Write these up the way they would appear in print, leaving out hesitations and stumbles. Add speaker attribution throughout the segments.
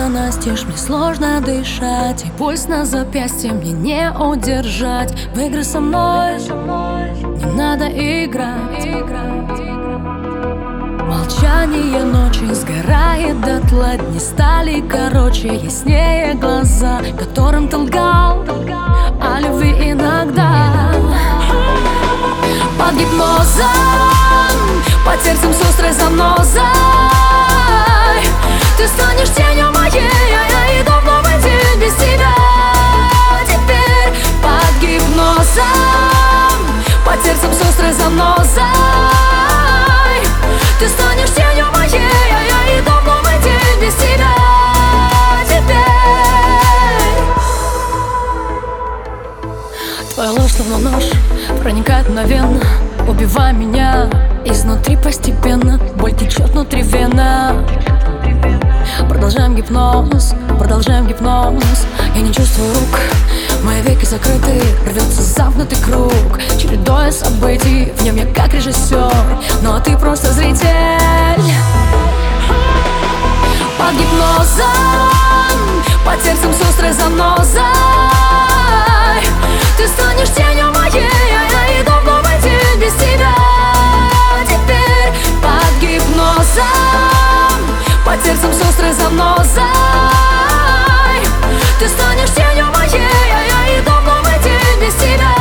Speaker 1: окна настежь, мне сложно дышать, и пульс на запястье мне не удержать. В игры со мной не надо играть. Молчание ночи сгорает дотла, дни стали короче, яснее глаза, которым ты лгал о любви иногда. Под гипнозом, под сердцем с острой занозой ты станешь тенью моей, а я иду в новый день без тебя. Теперь под гипнозом, под сердцем с острой занозой ты станешь тенью моей, а я иду в новый день без тебя. Теперь твоя ложь словно нож проникает мгновенно, убивая меня изнутри постепенно. Боль течет внутри вена. Продолжаем гипноз, продолжаем гипноз. Я не чувствую рук, мои веки закрыты, рвется замкнутый круг, чередуя событий, в нем я как режиссер, но ты просто зритель. Под гипнозом, под сердцем с острой занозой ты станешь тенью моей, а я иду в новый день без тебя. Теперь под гипнозом, под сердцем с острой занозой ты станешь тенью моей, а я иду в новый день без тебя.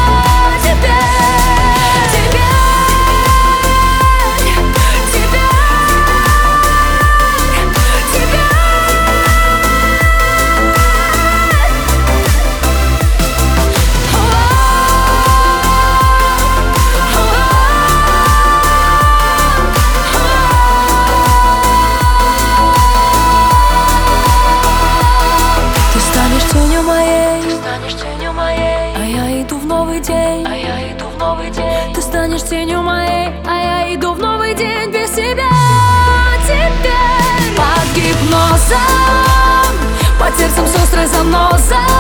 Speaker 1: Ты станешь тенью моей, а я иду в новый день без тебя. Теперь под гипнозом, под сердцем с острой занозой